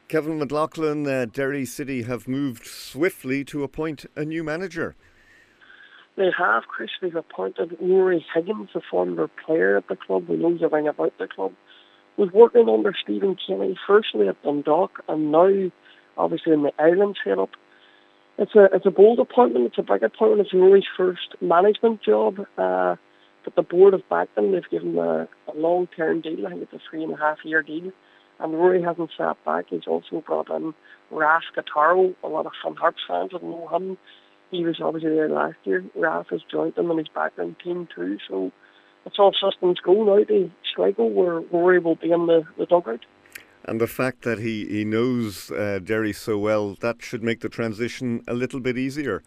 Kevin McLaughlin, Derry City have moved swiftly to appoint a new manager. They have, Chris. They've appointed Rory Higgins, a former player at the club who knows everything about the club. Was working under Stephen Kenny, firstly at Dundalk, and now obviously in the Ireland setup. It's a bold appointment. It's a big appointment. It's Rory's first management job. But the board have backed him. They've given him a long-term deal. I think it's a 3.5-year deal. And Rory hasn't sat back. He's also brought in Raf Guitaro. A lot of Finn Harps fans would know him. He was obviously there last year. Raf has joined them in his background team too. So it's all systems go now to Sligo, where Rory will be in the dugout. And the fact that he knows Derry so well, that should make the transition a little bit easier.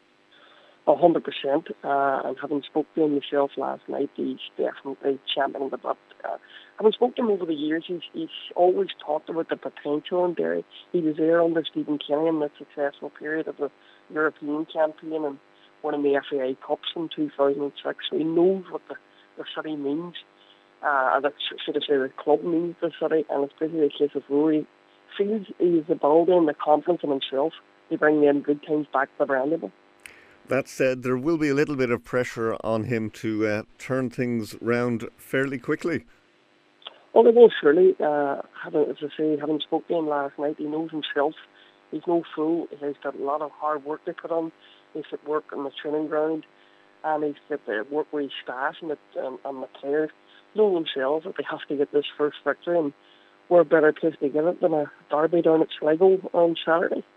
100%. And having spoken to him myself last night, he's definitely championing the butt. Having spoken to him over the years, he's always talked about the potential in Derry. He was there under Stephen Kenny in the successful period of the European campaign and winning the FAI Cups in 2006. So he knows what the city means. And should I say the club means the city. And it's basically a case of Rory feels he has the ability and the confidence in himself to bring them good times back to the Brandywell. That said, there will be a little bit of pressure on him to turn things round fairly quickly. Well, they will surely. As I say, having spoken to him last night, he knows himself. He's no fool. He's got a lot of hard work to put on. He's got work on the training ground, and he's got the work with his staff and the players. They know themselves that they have to get this first victory, and we're a better place to get it than a derby down at Sligo on Saturday.